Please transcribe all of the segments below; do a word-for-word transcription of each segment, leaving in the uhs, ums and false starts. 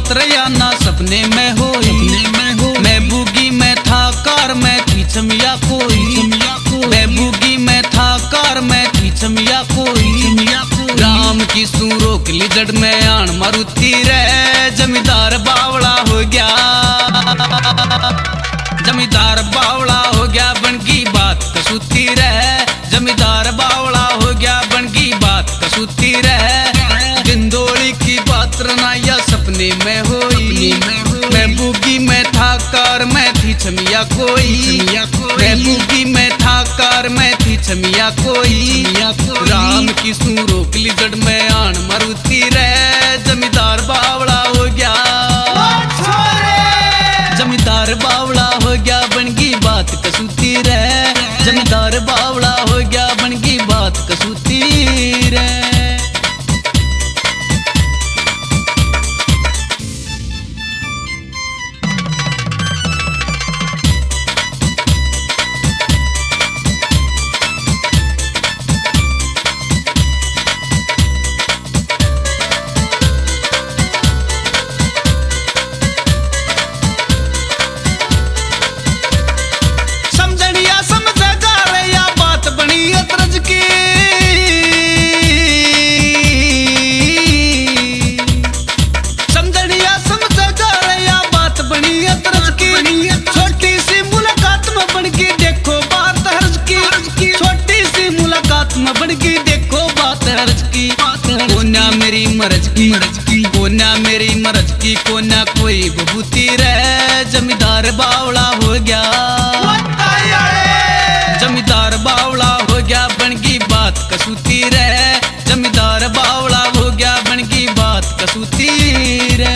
बात रया ना सपने में हो, सपने में हो। मैं बूगी में था कार में थी छमिया कोई, मैं बूगी में था कार में थी छमिया कोई। राम की सूरों की लिजड़ में आन मारुति रे जमींदार बावला हो गया, जमींदार बावला हो गया बनगी बात कसूती रे, जमींदार बावला हो गया बनगी बात कसूती रे। जिंदोली की बात रनाया सपने में होई, मैं बूगी में था कार में थी छमिया कोई, मैं बूगी में था कार में थी छमिया कोई। राम की सूरों की लिजड़ में आन मारुति रे जमींदार बावला हो गया, जमींदार बावला हो गया बनगी बात कसूती रे, जमींदार बावला हो गया बनगी बात कसूती रे। मरज की मरज की कोना मेरी मरज की कोना कोई बबूती रे जमींदार बावला हो गया, जमींदार बावला हो गया बनगी बात कसूती रे, जमींदार बावला हो गया बनगी बात कसूती रे।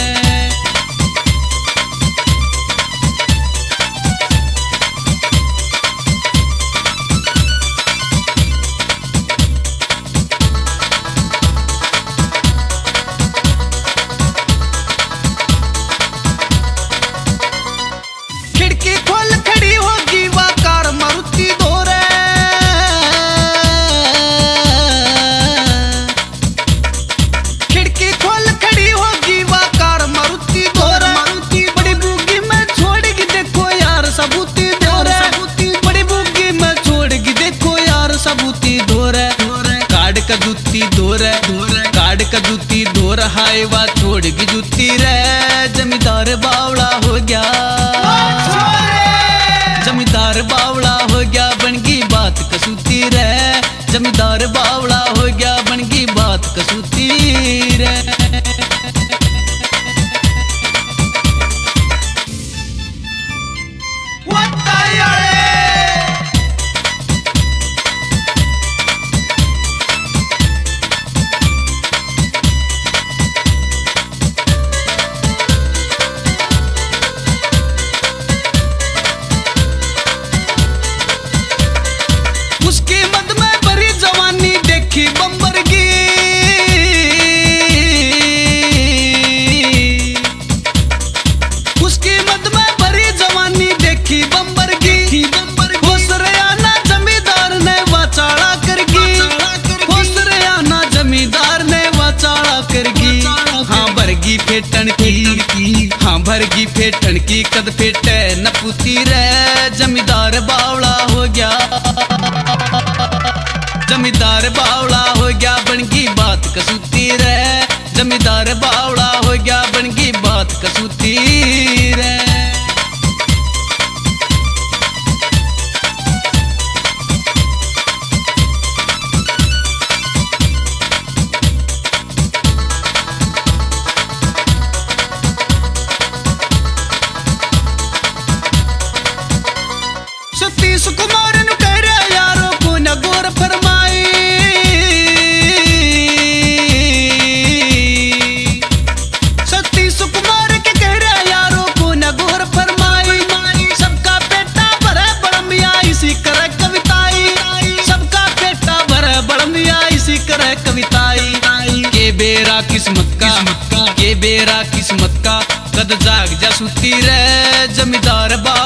का जूती धोर काट का जूती धोर हाय वा छोड़ की जूती रे जमींदार बावला हो गया, जमींदार बावला हो गया बनगी बात कसूती रे, जमींदार बावला हो गया बनगी बात कसूती रे। उसकी मद में भरी जवानी देखी बम्बर की, उसकी मद में भरी जवानी देखी बम्बर की। होसरियाना जमींदार ने वाचाड़ा करगी, होसरियाना जमींदार ने वाचाड़ा करगी। हाँ भरगी फेटन की, हाँ भरगी फेटन की कद फेटे न पुती रे जमींदार बावला हो गया, जमींदार बावला हो गया बनगी बात कसूती रे, जमींदार बावला हो गया बनगी बात कसूती रे। सतीश कुमार नु कह रहा यारो को न गोर फरमाई, सतीश कुमार के कह रहा यारो को न गोर फरमाई। सबका पेटा भरे बड़मिया इसी करे कविताई, सबका पेटा भरे बड़मिया इसी करे कविताई। के बेरा किस्मत का, के बेरा किस्मत का कद जाग जा सुती रे जमींदार बा